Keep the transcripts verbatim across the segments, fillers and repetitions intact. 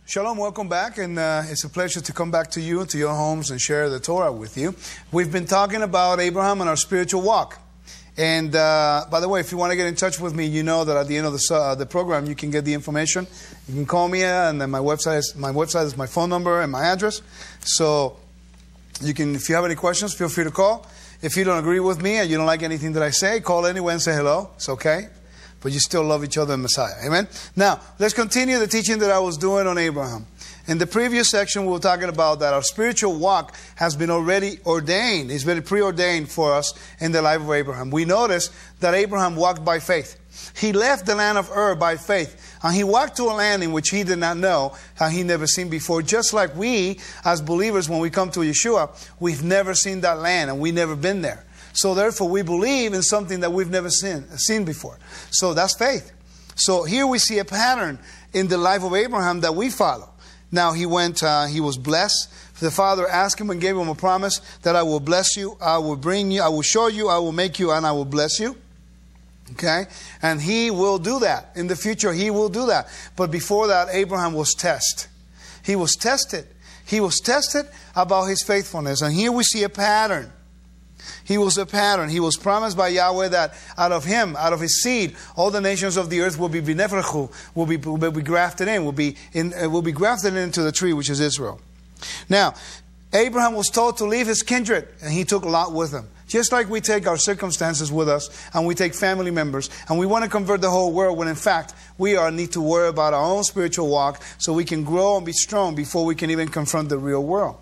Shalom, welcome back, and uh, it's a pleasure to come back to you, to your homes, and share the Torah with you. We've been talking about Abraham and our spiritual walk. And uh, by the way, if you want to get in touch with me, you know that at the end of the, uh, the program, you can get the information. You can call me, uh, and then my website is my website is my phone number and my address. So you can, if you have any questions, feel free to call. If you don't agree with me and you don't like anything that I say, call anyway and say hello. It's okay. But you still love each other in Messiah. Amen? Now, let's continue the teaching that I was doing on Abraham. In the previous section, we were talking about that our spiritual walk has been already ordained. It's been preordained for us in the life of Abraham. We notice that Abraham walked by faith. He left the land of Ur by faith. And he walked to a land in which he did not know, how he never seen before. Just like we, as believers, when we come to Yeshua, we've never seen that land and we've never been there. So therefore, we believe in something that we've never seen, seen before. So that's faith. So here we see a pattern in the life of Abraham that we follow. Now he went, uh, he was blessed. The Father asked him and gave him a promise that I will bless you, I will bring you, I will show you, I will make you, and I will bless you. Okay? And he will do that. In the future, he will do that. But before that, Abraham was tested. He was tested. He was tested about his faithfulness. And here we see a pattern. He was a pattern. He was promised by Yahweh that out of him, out of his seed, all the nations of the earth will be binefrechu, will be, will be grafted in, will be in, uh, will be grafted into the tree, which is Israel. Now, Abraham was told to leave his kindred, and he took Lot with him. Just like we take our circumstances with us, and we take family members, and we want to convert the whole world, when in fact, we are need to worry about our own spiritual walk, so we can grow and be strong before we can even confront the real world.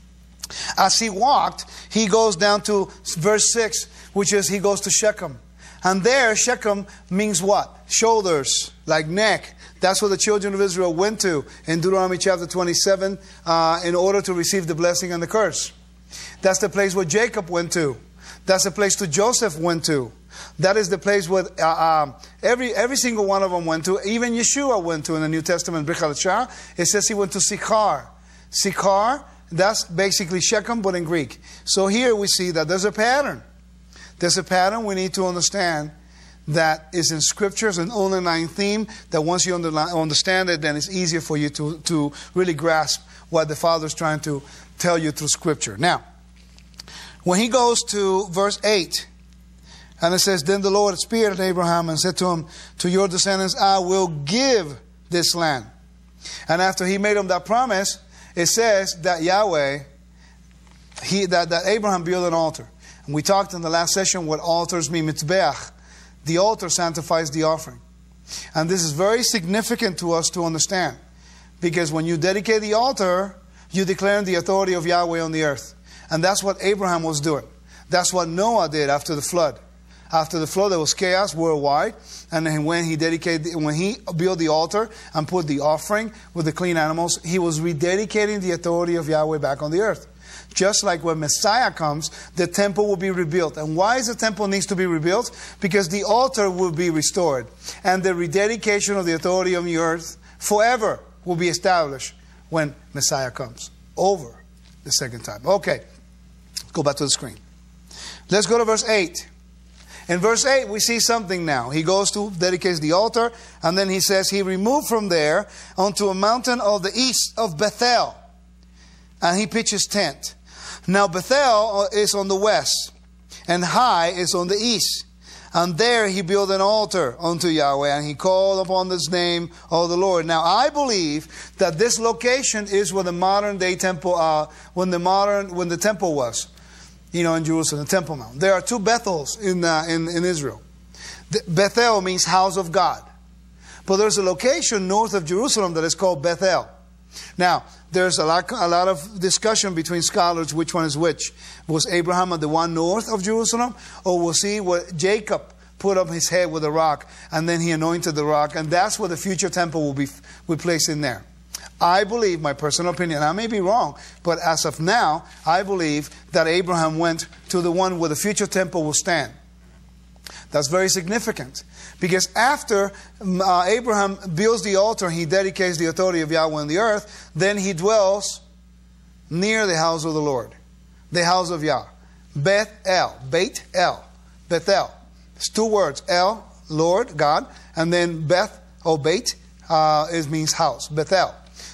As he walked, he goes down to verse six, which is he goes to Shechem. And there, Shechem means what? Shoulders, like neck. That's what the children of Israel went to in Deuteronomy chapter twenty-seven uh, in order to receive the blessing and the curse. That's the place where Jacob went to. That's the place that Joseph went to. That is the place where uh, uh, every every single one of them went to. Even Yeshua went to in the New Testament. It says he went to Sychar. Sychar, that's basically Shechem, but in Greek. So here we see that there's a pattern. There's a pattern we need to understand that is in Scriptures, an underlying theme that once you understand it, then it's easier for you to, to really grasp what the Father is trying to tell you through Scripture. Now, when he goes to verse eight, and it says, Then the Lord appeared to Abraham and said to him, To your descendants I will give this land. And after he made him that promise, it says that Yahweh, he, that, that Abraham built an altar. And we talked in the last session what altars mean, mitzbeach. The altar sanctifies the offering. And this is very significant to us to understand. Because when you dedicate the altar, you declare the authority of Yahweh on the earth. And that's what Abraham was doing. That's what Noah did after the flood. After the flood, there was chaos worldwide. And then when he dedicated, when he built the altar and put the offering with the clean animals, he was rededicating the authority of Yahweh back on the earth. Just like when Messiah comes, the temple will be rebuilt. And why is the temple needs to be rebuilt? Because the altar will be restored. And the rededication of the authority on the earth forever will be established when Messiah comes. Over the second time. Okay. Go back to the screen. Let's go to verse eight. In verse eight, we see something now. He goes to, dedicates the altar, and then he says, he removed from there onto a mountain of the east of Bethel. And he pitched his tent. Now Bethel is on the west, and Hai is on the east. And there he built an altar unto Yahweh, and he called upon this name of the Lord. Now I believe that this location is where the modern day temple, uh, when the modern, when the temple was. You know, in Jerusalem, the Temple Mount. There are two Bethels in, uh, in, in Israel. The, Bethel means house of God. But there's a location north of Jerusalem that is called Bethel. Now, there's a lot, a lot of discussion between scholars which one is which. Was Abraham at the one north of Jerusalem? Or was he where Jacob put up his head with a rock and then he anointed the rock? And that's where the future temple will be, will be placed in there. I believe, my personal opinion, I may be wrong, but as of now, I believe that Abraham went to the one where the future temple will stand. That's very significant. Because after uh, Abraham builds the altar, he dedicates the authority of Yahweh on the earth, then he dwells near the house of the Lord. The house of Yah. Beth El. Beit El. Bethel. It's two words. El, Lord, God. And then Beth, or Beit, uh, it means house. Bethel.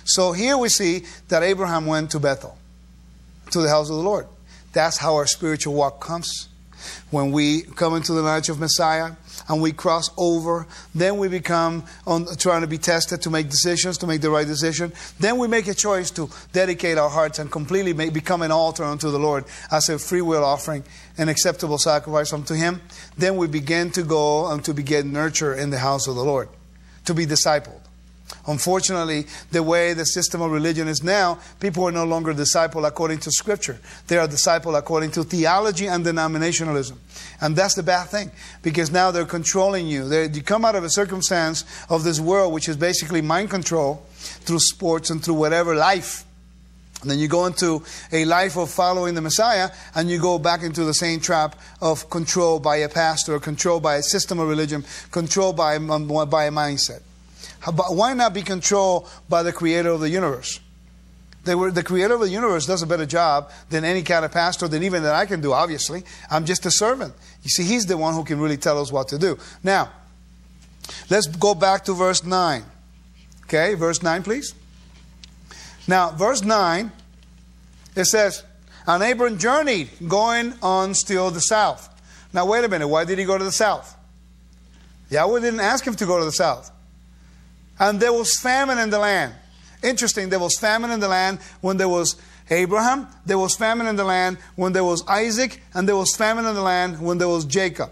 So here we see that Abraham went to Bethel, to the house of the Lord. That's how our spiritual walk comes. When we come into the knowledge of Messiah and we cross over, then we become on, trying to be tested to make decisions, to make the right decision. Then we make a choice to dedicate our hearts and completely make, become an altar unto the Lord as a free will offering, an acceptable sacrifice unto Him. Then we begin to go and to begin nurture in the house of the Lord, to be discipled. Unfortunately, the way the system of religion is now, people are no longer discipled according to Scripture. They are discipled according to theology and denominationalism. And that's the bad thing, because now they're controlling you. They're, you come out of a circumstance of this world, which is basically mind control through sports and through whatever life. And then you go into a life of following the Messiah, and you go back into the same trap of control by a pastor, control by a system of religion, control by, by a mindset. Why not be controlled by the Creator of the universe? They were, the Creator of the universe does a better job than any kind of pastor, than even that I can do, obviously. I'm just a servant. You see, He's the one who can really tell us what to do. Now, let's go back to verse nine. Okay, verse nine, please. Now, verse nine, it says, and Abram journeyed, going on still the south. Now, wait a minute. Why did he go to the south? Yahweh didn't ask him to go to the south. And there was famine in the land. Interesting, there was famine in the land when there was Abraham. There was famine in the land when there was Isaac. And there was famine in the land when there was Jacob.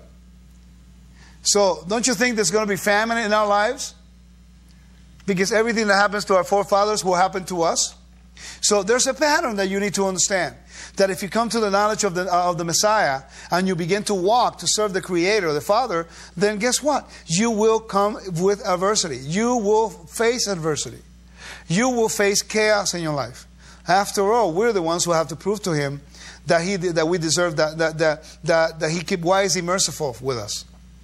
So, don't you think there's going to be famine in our lives? Because everything that happens to our forefathers will happen to us. So, there's a pattern that you need to understand. That if you come to the knowledge of the, of the Messiah and you begin to walk to serve the Creator, the Father, then guess what? You will come with adversity. You will face adversity. You will face chaos in your life. After all, we're the ones who have to prove to Him that He that we deserve that that that that, that He keep why is He merciful with us.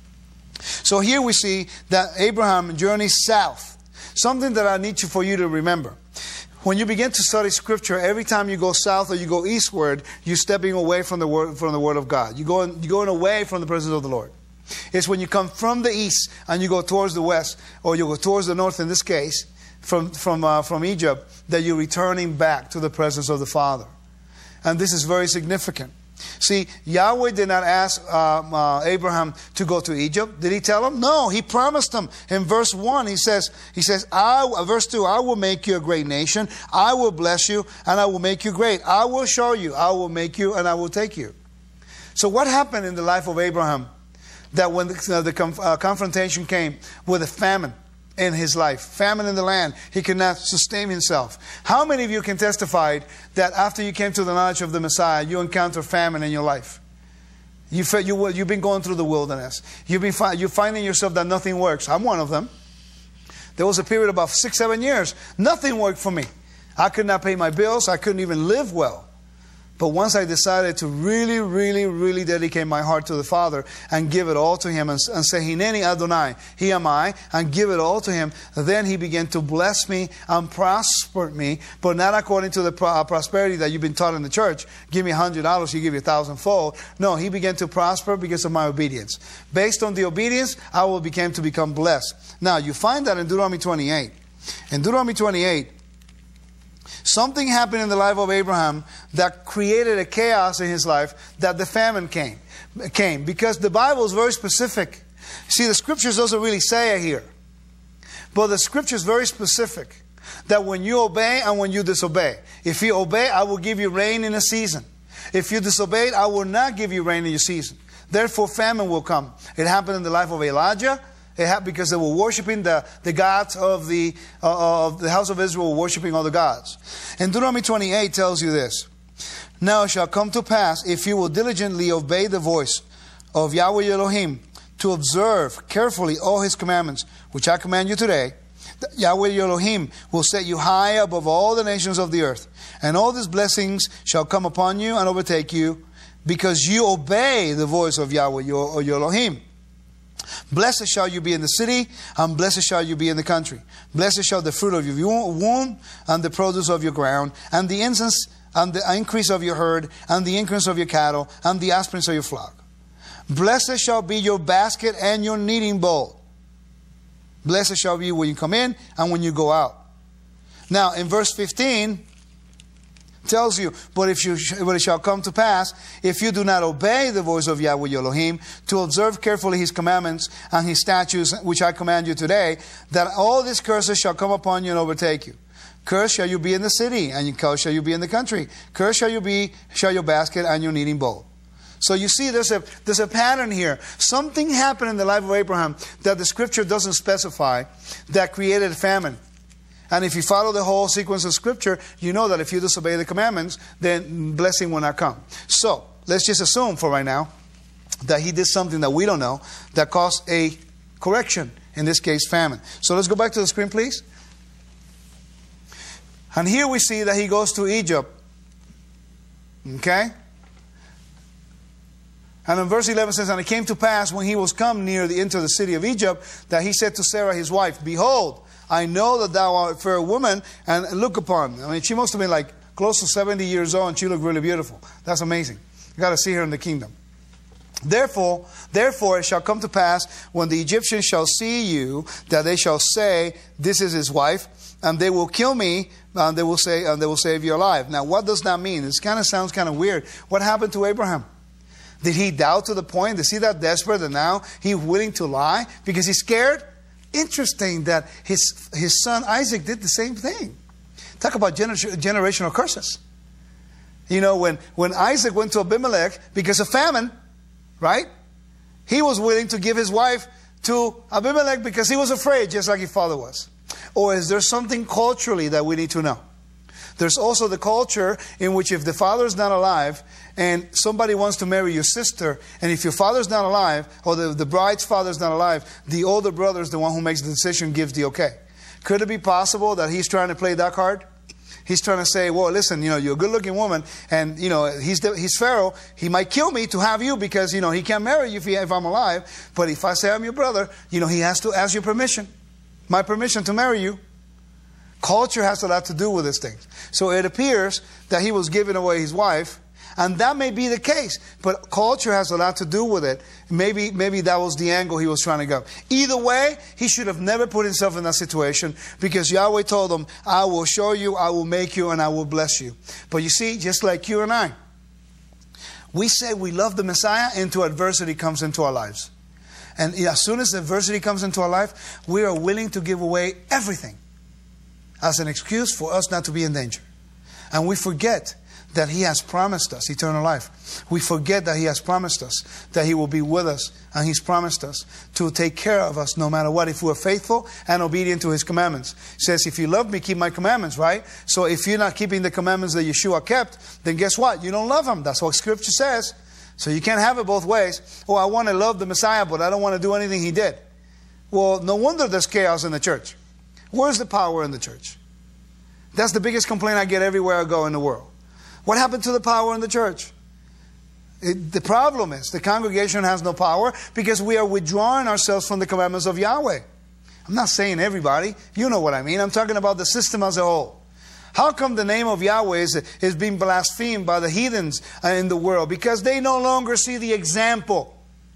So here we see that Abraham journeys south. Something that I need you for you to remember. When you begin to study Scripture, every time you go south or you go eastward, you're stepping away from the Word, from the Word of God. You're going, you're going away from the presence of the Lord. It's when you come from the east and you go towards the west, or you go towards the north in this case, from, from, uh, from Egypt, that you're returning back to the presence of the Father. And this is very significant. See, Yahweh did not ask um, uh, Abraham to go to Egypt. Did He tell him? No, He promised him. In verse one, He says, He says, I, verse two, I will make you a great nation. I will bless you and I will make you great. I will show you. I will make you and I will take you. So what happened in the life of Abraham that when the, uh, the conf uh, confrontation came with a famine in his life, famine in the land, he could not sustain himself? How many of you can testify that after you came to the knowledge of the Messiah, you encounter famine in your life? You, you, you've been going through the wilderness. You've been fi you're finding yourself that nothing works. I'm one of them. There was a period of about six, seven years. Nothing worked for me. I could not pay my bills. I couldn't even live well. But once I decided to really, really, really dedicate my heart to the Father and give it all to Him and, and say, Hineni Adonai, He am I, and give it all to Him, then He began to bless me and prosper me, but not according to the pro uh, prosperity that you've been taught in the church. Give me a hundred dollars, He give you a thousandfold. No, He began to prosper because of my obedience. Based on the obedience, I will begin to become blessed. Now, you find that in Deuteronomy twenty-eight. In Deuteronomy twenty-eight, something happened in the life of Abraham that created a chaos in his life, that the famine came. came because the Bible is very specific. See, the Scriptures doesn't really say it here. But the Scripture is very specific. That when you obey and when you disobey. If you obey, I will give you rain in a season. If you disobey, I will not give you rain in your season. Therefore, famine will come. It happened in the life of Elijah. It happened because they were worshiping the, the gods of the, uh, of the house of Israel, were worshiping other gods. And Deuteronomy twenty-eight tells you this. Now it shall come to pass, if you will diligently obey the voice of Yahweh Elohim, to observe carefully all His commandments, which I command you today, that Yahweh Elohim will set you high above all the nations of the earth. And all these blessings shall come upon you and overtake you, because you obey the voice of Yahweh your, your Elohim. Blessed shall you be in the city, and blessed shall you be in the country. Blessed shall the fruit of your womb, and the produce of your ground, and the incense, and the increase of your herd, and the increase of your cattle, and the offspring of your flock. Blessed shall be your basket and your kneading bowl. Blessed shall be when you come in and when you go out. Now, in verse fifteen, tells you, but if you, but it shall come to pass, if you do not obey the voice of Yahweh your Elohim, to observe carefully His commandments and His statutes, which I command you today, that all these curses shall come upon you and overtake you. Cursed shall you be in the city, and cursed shall you be in the country. Cursed shall you be, shall your basket and your kneading bowl. So you see, there's a, there's a pattern here. Something happened in the life of Abraham that the Scripture doesn't specify that created famine. And if you follow the whole sequence of Scripture, you know that if you disobey the commandments, then blessing will not come. So, let's just assume for right now that he did something that we don't know that caused a correction, in this case famine. So let's go back to the screen, please. And here we see that he goes to Egypt. Okay? And in verse eleven says, and it came to pass when he was come near the into the city of Egypt, that he said to Sarah his wife, behold, I know that thou art a fair woman, and look upon. I mean, she must have been like close to seventy years old, and she looked really beautiful. That's amazing. You got to see her in the kingdom. Therefore, therefore it shall come to pass when the Egyptians shall see you, that they shall say, this is his wife, and they will kill me, and they will say, and they will save you alive. Now, what does that mean? This kind of sounds kind of weird. What happened to Abraham? Did he doubt to the point? Is he that desperate that now he's willing to lie because he's scared? Interesting that his his son Isaac did the same thing. Talk about gener generational curses. You know, when, when Isaac went to Abimelech because of famine, right? He was willing to give his wife to Abimelech because he was afraid, just like his father was. Or is there something culturally that we need to know? There's also the culture in which if the father's not alive and somebody wants to marry your sister, and if your father's not alive, or the, the bride's father's not alive, the older brother is the one who makes the decision, gives the okay. Could it be possible that he's trying to play that card? He's trying to say, well, listen, you know, you're a good-looking woman, and, you know, he's, the, he's Pharaoh. He might kill me to have you because, you know, he can't marry you if, he, if I'm alive. But if I say I'm your brother, you know, he has to ask your permission. My permission to marry you. Culture has a lot to do with these things. So it appears that he was giving away his wife, and that may be the case, but culture has a lot to do with it. Maybe, maybe that was the angle he was trying to go. Either way, he should have never put himself in that situation, because Yahweh told him, I will show you, I will make you, and I will bless you. But you see, just like you and I, we say we love the Messiah until adversity comes into our lives. And as soon as adversity comes into our life, we are willing to give away everything as an excuse for us not to be in danger. And we forget that He has promised us eternal life. We forget that He has promised us that He will be with us, and He's promised us to take care of us no matter what if we're faithful and obedient to His commandments. He says, if you love me, keep my commandments, right? So if you're not keeping the commandments that Yeshua kept, then guess what? You don't love Him. That's what Scripture says. So you can't have it both ways. Oh, I want to love the Messiah, but I don't want to do anything He did. Well, no wonder there's chaos in the church. Where's the power in the church? That's the biggest complaint I get everywhere I go in the world. What happened to the power in the church? It, the problem is the congregation has no power because we are withdrawing ourselves from the commandments of Yahweh. I'm not saying everybody. You know what I mean. I'm talking about the system as a whole. How come the name of Yahweh is, is being blasphemed by the heathens in the world? Because they no longer see the example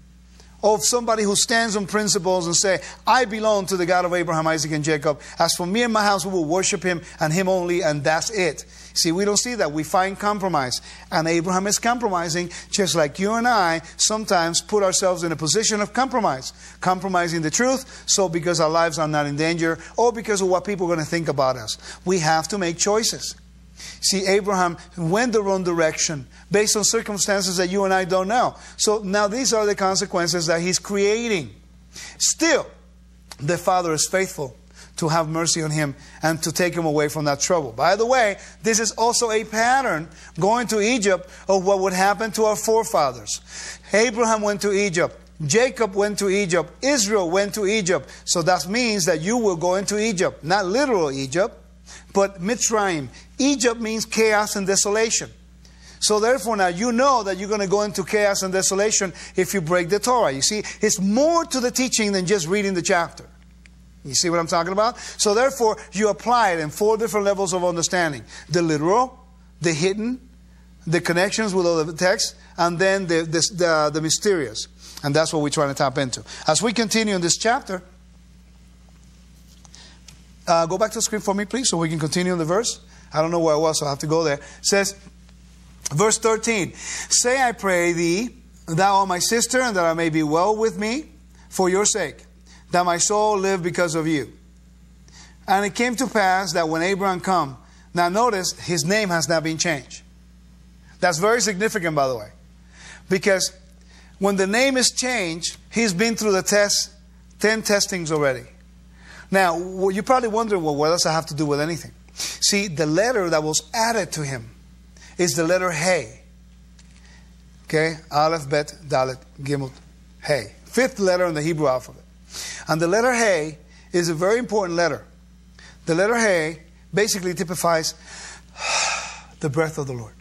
of somebody who stands on principles and say, I belong to the God of Abraham, Isaac, and Jacob. As for me and my house, we will worship Him and Him only, and that's it. See, we don't see that. We find compromise. And Abraham is compromising, just like you and I sometimes put ourselves in a position of compromise. Compromising the truth, so because our lives are not in danger, or because of what people are going to think about us. We have to make choices. See, Abraham went the wrong direction based on circumstances that you and I don't know. So now these are the consequences that he's creating. Still, the Father is faithful to have mercy on him and to take him away from that trouble. By the way, this is also a pattern going to Egypt of what would happen to our forefathers. Abraham went to Egypt. Jacob went to Egypt. Israel went to Egypt. So that means that you will go into Egypt. Not literal Egypt, but Mitzrayim. Egypt means chaos and desolation. So therefore now you know that you're going to go into chaos and desolation if you break the Torah. You see, it's more to the teaching than just reading the chapter. You see what I'm talking about? So therefore you apply it in four different levels of understanding. The literal, the hidden, the connections with other texts, and then the, the, the, the mysterious. And that's what we're trying to tap into. As we continue in this chapter, Uh, go back to the screen for me, please, so we can continue in the verse. I don't know where I was, so I have to go there. It says, verse thirteen, say, I pray thee, thou art my sister, and that I may be well with me for your sake, that my soul live because of you. And it came to pass that when Abraham come, now notice, his name has now been changed. That's very significant, by the way. Because when the name is changed, he's been through the test, ten testings already. Now, you're probably wondering, well, what does that have to do with anything? See, the letter that was added to him is the letter Hey. Okay? Aleph, Bet, Dalet, Gimel, Hey. Fifth letter in the Hebrew alphabet. And the letter Hey is a very important letter. The letter Hey basically typifies the breath of the Lord.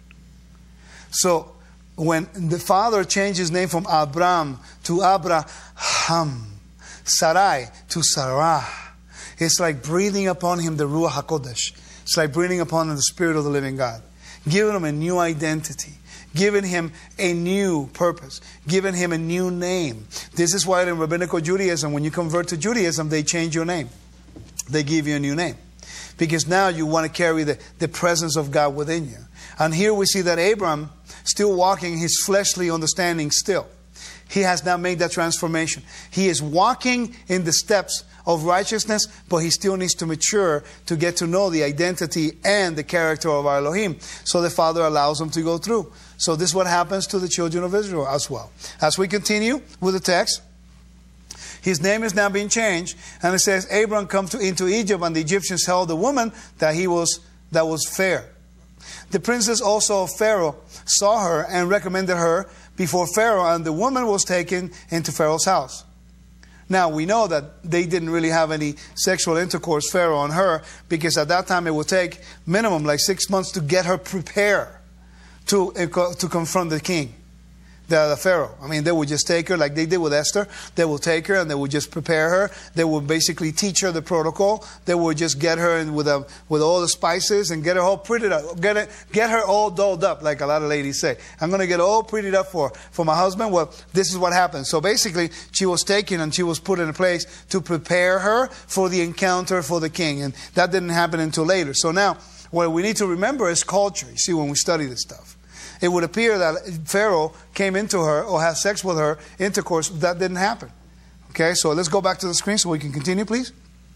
So, when the father changed his name from Abram to Abraham, Sarai to Sarah, it's like breathing upon him the Ruach HaKodesh. It's like breathing upon him the Spirit of the living God. Giving him a new identity. Giving him a new purpose. Giving him a new name. This is why in Rabbinical Judaism, when you convert to Judaism, they change your name. They give you a new name. Because now you want to carry the, the presence of God within you. And here we see that Abram, still walking his fleshly understanding still. He has now made that transformation. He is walking in the steps of righteousness, but he still needs to mature to get to know the identity and the character of our Elohim. So the Father allows him to go through. So this is what happens to the children of Israel as well. As we continue with the text, his name is now being changed, and it says, Abram come to, into Egypt, and the Egyptians held the woman that he was that was fair. The princess also of Pharaoh saw her and recommended her before Pharaoh, and the woman was taken into Pharaoh's house. Now, we know that they didn't really have any sexual intercourse, Pharaoh and her, because at that time it would take minimum like six months to get her prepared to, to confront the king, the, the Pharaoh. I mean, they would just take her like they did with Esther. They will take her and they would just prepare her. They would basically teach her the protocol. They would just get her in with a, with all the spices and get her all prettied up. Get, it, get her all dolled up, like a lot of ladies say. I'm going to get all prettied up for, for my husband. Well, this is what happened. So basically, she was taken and she was put in a place to prepare her for the encounter for the king. And that didn't happen until later. So now, what we need to remember is culture. You see, when we study this stuff. It would appear that Pharaoh came into her or had sex with her, intercourse. That didn't happen. Okay, so let's go back to the screen so we can continue, please.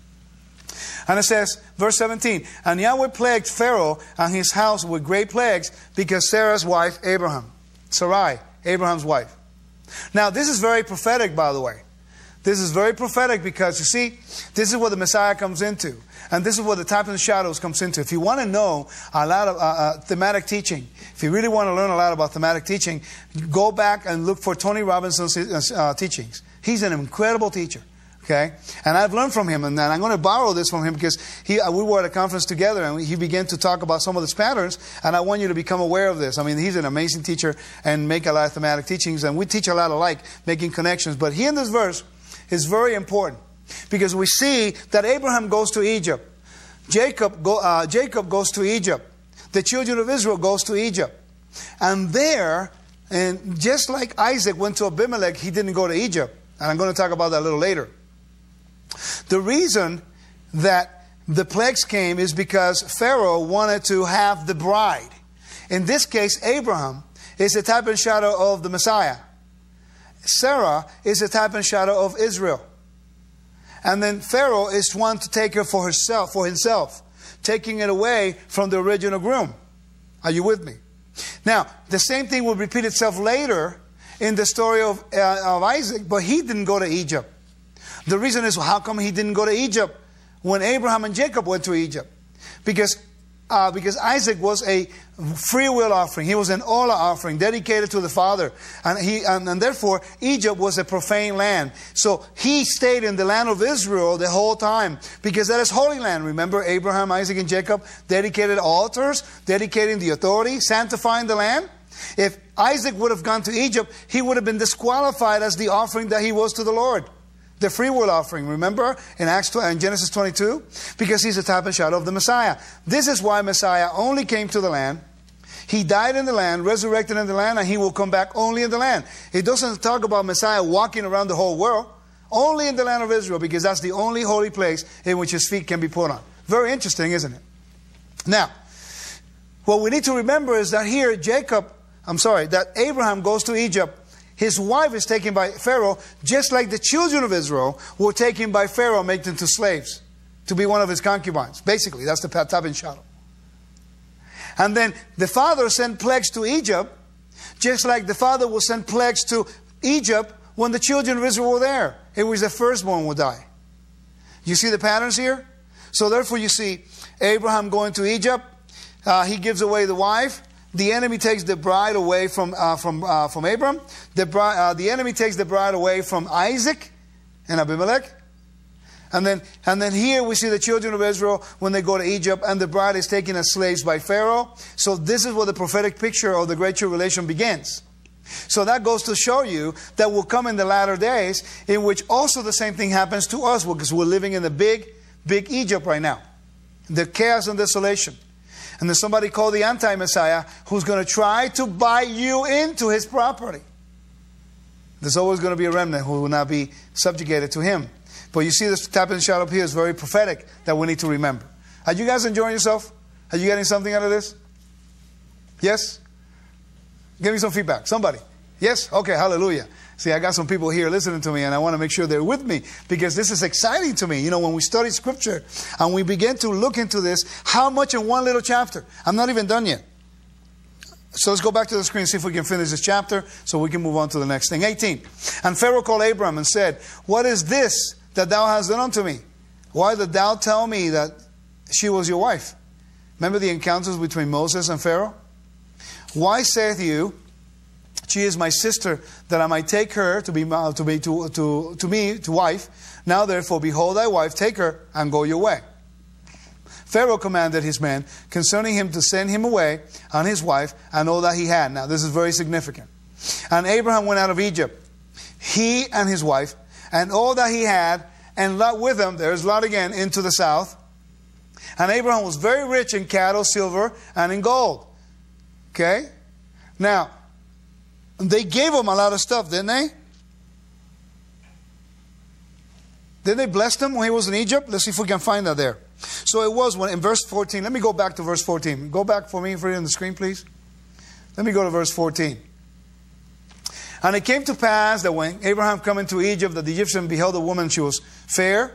And it says, verse seventeen, and Yahweh plagued Pharaoh and his house with great plagues because Sarah's wife, Abraham, Sarai, Abraham's wife. Now, this is very prophetic, by the way. This is very prophetic because, you see, this is what the Messiah comes into. And this is what the type and shadows comes into. If you want to know a lot of uh, uh, thematic teaching, if you really want to learn a lot about thematic teaching, go back and look for Tony Robinson's uh, teachings. He's an incredible teacher. Okay? And I've learned from him, and I'm going to borrow this from him because he, uh, we were at a conference together and he began to talk about some of these patterns, and I want you to become aware of this. I mean, he's an amazing teacher and make a lot of thematic teachings, and we teach a lot alike, making connections. But here in this verse is very important because we see that Abraham goes to Egypt. Jacob, go, uh, Jacob goes to Egypt. The children of Israel goes to Egypt. And there, and just like Isaac went to Abimelech, he didn't go to Egypt. And I'm going to talk about that a little later. The reason that the plagues came is because Pharaoh wanted to have the bride. In this case, Abraham is a type and shadow of the Messiah. Sarah is a type and shadow of Israel. And then Pharaoh is one to take her for herself, for himself, taking it away from the original groom. Are you with me? Now, the same thing will repeat itself later in the story of, uh, of Isaac, but he didn't go to Egypt. The reason is, how come he didn't go to Egypt when Abraham and Jacob went to Egypt? Because Uh, because Isaac was a free will offering. He was an Olah offering dedicated to the Father. And, he, and, and therefore, Egypt was a profane land. So he stayed in the land of Israel the whole time because that is holy land. Remember, Abraham, Isaac, and Jacob dedicated altars, dedicating the authority, sanctifying the land. If Isaac would have gone to Egypt, he would have been disqualified as the offering that he was to the Lord. The free will offering, remember, in Acts in Genesis twenty-two? Because he's a type and shadow of the Messiah. This is why Messiah only came to the land. He died in the land, resurrected in the land, and he will come back only in the land. It doesn't talk about Messiah walking around the whole world. only in the land of Israel, because that's the only holy place in which his feet can be put on. Very interesting, isn't it? Now, what we need to remember is that here Jacob, I'm sorry, that Abraham goes to Egypt. His wife is taken by Pharaoh, just like the children of Israel were taken by Pharaoh, made them into slaves, to be one of his concubines. Basically, that's the type and shadow. And then the father sent plagues to Egypt, just like the father will send plagues to Egypt when the children of Israel were there. It was the firstborn would die. You see the patterns here? So therefore you see Abraham going to Egypt. Uh, he gives away the wife. The enemy takes the bride away from uh, from uh, from Abram. The bride, uh, the enemy takes the bride away from Isaac and Abimelech. And then and then here we see the children of Israel when they go to Egypt, and the bride is taken as slaves by Pharaoh. So this is where the prophetic picture of the Great Tribulation begins. So that goes to show you that will come in the latter days, in which also the same thing happens to us, because we're living in the big, big Egypt right now. The chaos and desolation. And there's somebody called the anti-Messiah who's going to try to buy you into his property. There's always going to be a remnant who will not be subjugated to him. But you see this tap and shout up here is very prophetic that we need to remember. Are you guys enjoying yourself? Are you getting something out of this? Yes? Give me some feedback. Somebody. Yes? Okay, hallelujah. See, I got some people here listening to me, and I want to make sure they're with me, because this is exciting to me. You know, when we study Scripture and we begin to look into this, how much in one little chapter? I'm not even done yet. So let's go back to the screen, see if we can finish this chapter so we can move on to the next thing. eighteen. And Pharaoh called Abram and said, "What is this that thou hast done unto me? Why did thou tell me that she was your wife?" Remember the encounters between Moses and Pharaoh? "Why saith you, she is my sister, that I might take her to be to be to, to, to me to wife? Now therefore, behold thy wife, take her and go your way." Pharaoh commanded his men concerning him to send him away and his wife and all that he had. Now this is very significant. "And Abraham went out of Egypt, he and his wife, and all that he had, and Lot with him," there's Lot again, "into the south. And Abraham was very rich in cattle, silver, and in gold." Okay? Now, they gave him a lot of stuff, didn't they? Didn't they bless him when he was in Egypt? Let's see if we can find that there. So it was when in verse fourteen. Let me go back to verse fourteen. Go back for me for you on the screen, please. Let me go to verse fourteen. "And it came to pass that when Abraham came into Egypt, that the Egyptian beheld a woman, she was fair."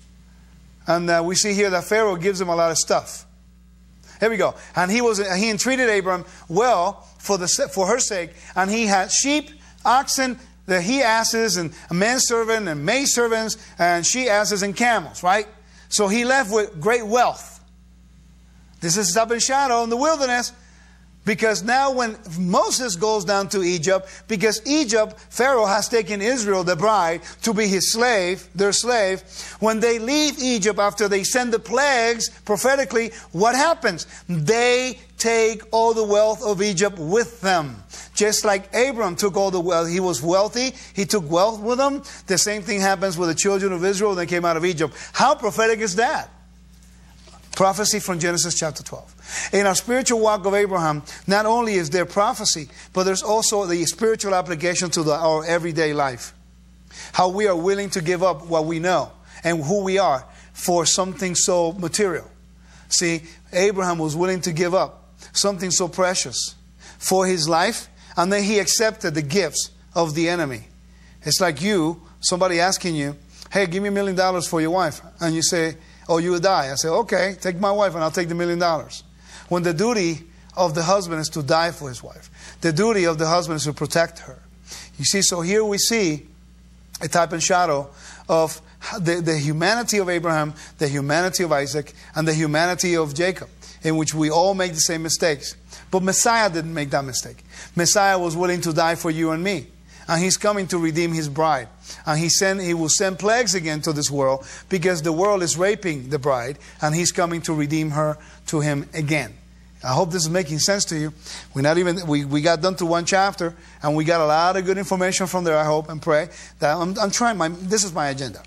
And uh, we see here that Pharaoh gives him a lot of stuff. Here we go. "And he was he entreated Abram well for the for her sake, and he had sheep, oxen, the he asses, and a manservant, and maidservants, and she asses, and camels." Right? So he left with great wealth. This is up in shadow in the wilderness. Because now when Moses goes down to Egypt, because Egypt, Pharaoh has taken Israel, the bride, to be his slave, their slave. When they leave Egypt after they send the plagues, prophetically, what happens? They take all the wealth of Egypt with them. Just like Abram took all the wealth. He was wealthy. He took wealth with him. The same thing happens with the children of Israel when they came out of Egypt. How prophetic is that? Prophecy from Genesis chapter twelve. In our spiritual walk of Abraham, not only is there prophecy, but there's also the spiritual application to the, our everyday life. How we are willing to give up what we know and who we are for something so material. See, Abraham was willing to give up something so precious for his life, and then he accepted the gifts of the enemy. It's like you, somebody asking you, "Hey, give me a million dollars for your wife." And you say, "Oh, you will die." I say, "Okay, take my wife and I'll take the million dollars." When the duty of the husband is to die for his wife. The duty of the husband is to protect her. You see, so here we see a type and shadow of the, the humanity of Abraham, the humanity of Isaac, and the humanity of Jacob, in which we all make the same mistakes. But Messiah didn't make that mistake. Messiah was willing to die for you and me. And He's coming to redeem His bride. And he, send, he will send plagues again to this world, because the world is raping the bride, and He's coming to redeem her to Him again. I hope this is making sense to you. We're not even, we, we got done to one chapter, and we got a lot of good information from there, I hope and pray. That I'm, I'm trying, my, this is my agenda.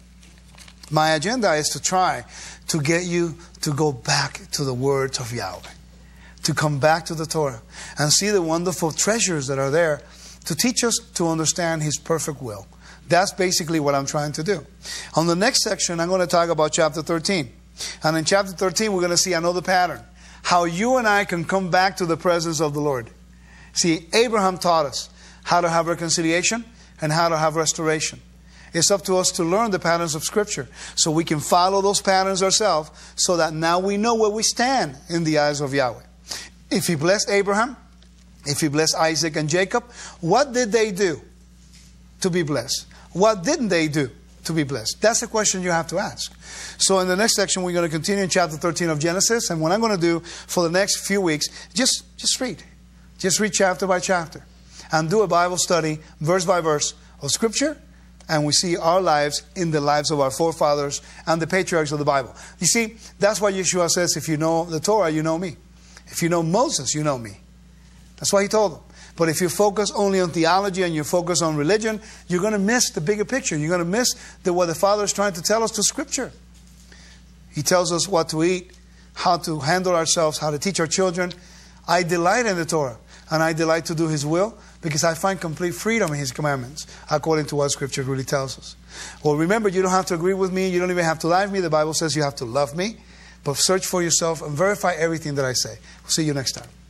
My agenda is to try to get you to go back to the words of Yahweh. To come back to the Torah and see the wonderful treasures that are there to teach us to understand His perfect will. That's basically what I'm trying to do. On the next section, I'm going to talk about chapter thirteen. And in chapter thirteen, we're going to see another pattern. How you and I can come back to the presence of the Lord. See, Abraham taught us how to have reconciliation and how to have restoration. It's up to us to learn the patterns of Scripture so we can follow those patterns ourselves, so that now we know where we stand in the eyes of Yahweh. If He blessed Abraham, if He blessed Isaac and Jacob, what did they do to be blessed? What didn't they do to be blessed? That's the question you have to ask. So in the next section, we're going to continue in chapter thirteen of Genesis. And what I'm going to do for the next few weeks, just, just read. Just read chapter by chapter. And do a Bible study, verse by verse, of Scripture. And we see our lives in the lives of our forefathers and the patriarchs of the Bible. You see, that's why Yeshua says, if you know the Torah, you know me. If you know Moses, you know me. That's why He told them. But if you focus only on theology and you focus on religion, you're going to miss the bigger picture. You're going to miss the, what the Father is trying to tell us to Scripture. He tells us what to eat, how to handle ourselves, how to teach our children. I delight in the Torah, and I delight to do His will, because I find complete freedom in His commandments, according to what Scripture really tells us. Well, remember, you don't have to agree with me. You don't even have to like me. The Bible says you have to love me. But search for yourself and verify everything that I say. We'll see you next time.